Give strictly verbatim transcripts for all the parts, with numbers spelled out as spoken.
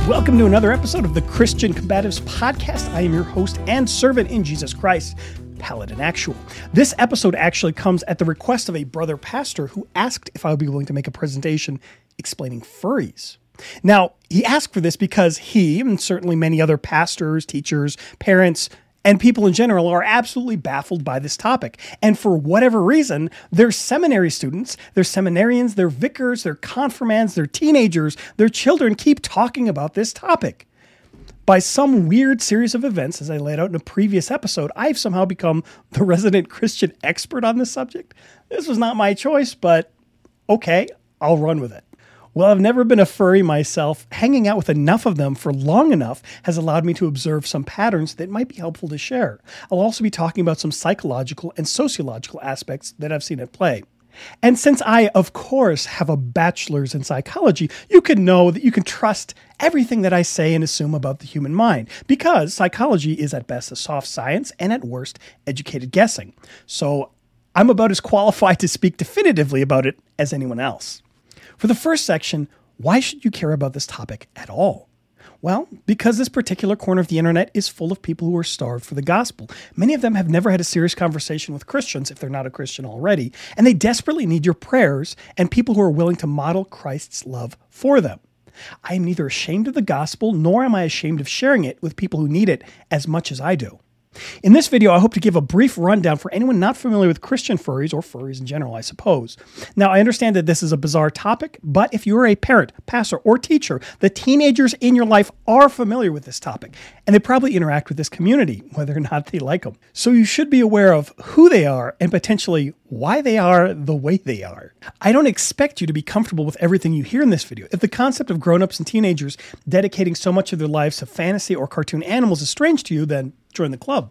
Welcome to another episode of the Christian Combatives Podcast. I am your host and servant in Jesus Christ, Paladin Actual. This episode actually comes at the request of a brother pastor who asked if I would be willing to make a presentation explaining furries. Now, he asked for this because he, and certainly many other pastors, teachers, parents, and people in general are absolutely baffled by this topic. And for whatever reason, their seminary students, their seminarians, their vicars, their confirmands, their teenagers, their children keep talking about this topic. By some weird series of events, as I laid out in a previous episode, I've somehow become the resident Christian expert on this subject. This was not my choice, but okay, I'll run with it. Well, I've never been a furry myself. Hanging out with enough of them for long enough has allowed me to observe some patterns that might be helpful to share. I'll also be talking about some psychological and sociological aspects that I've seen at play. And since I, of course, have a bachelor's in psychology, you can know that you can trust everything that I say and assume about the human mind, because psychology is at best a soft science and at worst educated guessing. So I'm about as qualified to speak definitively about it as anyone else. For the first section, why should you care about this topic at all? Well, because this particular corner of the internet is full of people who are starved for the gospel. Many of them have never had a serious conversation with Christians, if they're not a Christian already, and they desperately need your prayers and people who are willing to model Christ's love for them. I am neither ashamed of the gospel, nor am I ashamed of sharing it with people who need it as much as I do. In this video, I hope to give a brief rundown for anyone not familiar with Christian furries, or furries in general, I suppose. Now, I understand that this is a bizarre topic, but if you're a parent, pastor, or teacher, the teenagers in your life are familiar with this topic, and they probably interact with this community, whether or not they like them. So you should be aware of who they are and potentially why they are the way they are. I don't expect you to be comfortable with everything you hear in this video. If the concept of grown-ups and teenagers dedicating so much of their lives to fantasy or cartoon animals is strange to you, then join the club.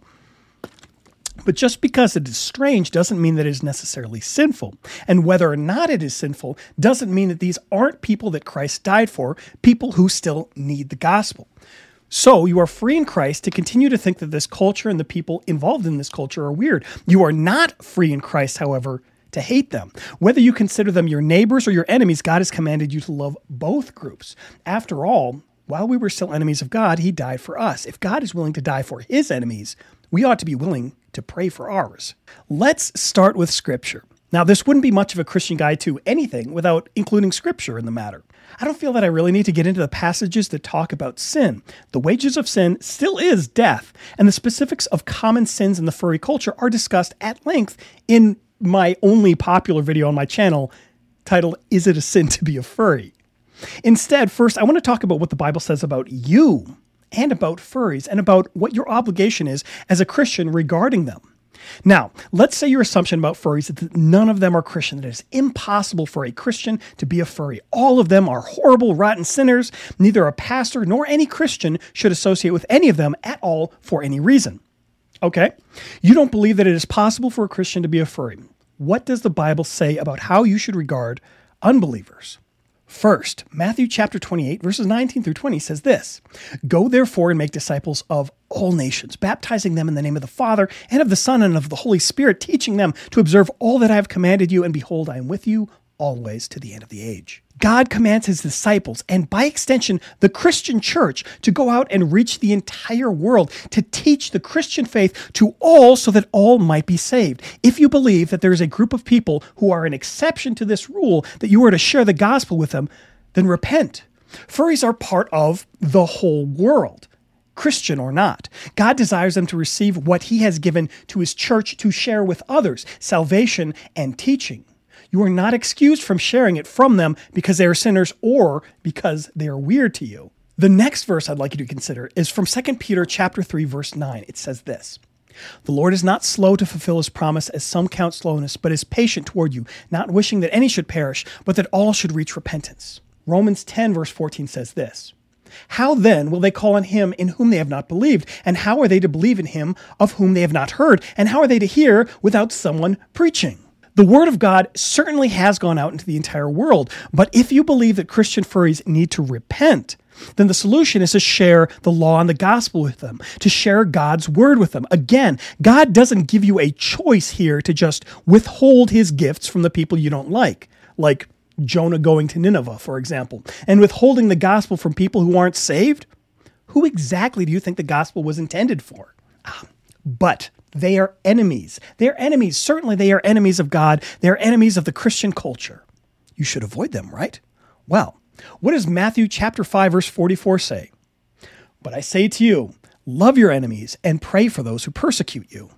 But just because it is strange doesn't mean that it is necessarily sinful. And whether or not it is sinful doesn't mean that these aren't people that Christ died for, people who still need the gospel. So you are free in Christ to continue to think that this culture and the people involved in this culture are weird. You are not free in Christ, however, to hate them. Whether you consider them your neighbors or your enemies, God has commanded you to love both groups. After all, while we were still enemies of God, he died for us. If God is willing to die for his enemies, we ought to be willing to pray for ours. Let's start with Scripture. Now, this wouldn't be much of a Christian guide to anything without including Scripture in the matter. I don't feel that I really need to get into the passages that talk about sin. The wages of sin still is death, and the specifics of common sins in the furry culture are discussed at length in my only popular video on my channel titled, Is It a Sin to Be a Furry? Instead, first, I want to talk about what the Bible says about you and about furries and about what your obligation is as a Christian regarding them. Now, let's say your assumption about furries is that none of them are Christian, that it is impossible for a Christian to be a furry. All of them are horrible, rotten sinners. Neither a pastor nor any Christian should associate with any of them at all for any reason. Okay, you don't believe that it is possible for a Christian to be a furry. What does the Bible say about how you should regard unbelievers? First, Matthew chapter twenty-eight, verses nineteen through twenty says this, Go therefore and make disciples of all nations, baptizing them in the name of the Father and of the Son and of the Holy Spirit, teaching them to observe all that I have commanded you, and behold, I am with you always to the end of the age. God commands his disciples, and by extension, the Christian church, to go out and reach the entire world, to teach the Christian faith to all so that all might be saved. If you believe that there is a group of people who are an exception to this rule, that you are to share the gospel with them, then repent. Furries are part of the whole world, Christian or not. God desires them to receive what he has given to his church to share with others, salvation and teaching. You are not excused from sharing it from them because they are sinners or because they are weird to you. The next verse I'd like you to consider is from Second Peter chapter three, verse nine. It says this, The Lord is not slow to fulfill his promise, as some count slowness, but is patient toward you, not wishing that any should perish, but that all should reach repentance. Romans ten, verse fourteen says this, How then will they call on him in whom they have not believed? And how are they to believe in him of whom they have not heard? And how are they to hear without someone preaching? The word of God certainly has gone out into the entire world, but if you believe that Christian furries need to repent, then the solution is to share the law and the gospel with them, to share God's word with them. Again, God doesn't give you a choice here to just withhold his gifts from the people you don't like, like Jonah going to Nineveh, for example, and withholding the gospel from people who aren't saved? Who exactly do you think the gospel was intended for? Ah, but they are enemies. They're enemies. Certainly they are enemies of God. They're enemies of the Christian culture. You should avoid them, right? Well, what does Matthew chapter five, verse forty-four say? But I say to you, love your enemies and pray for those who persecute you.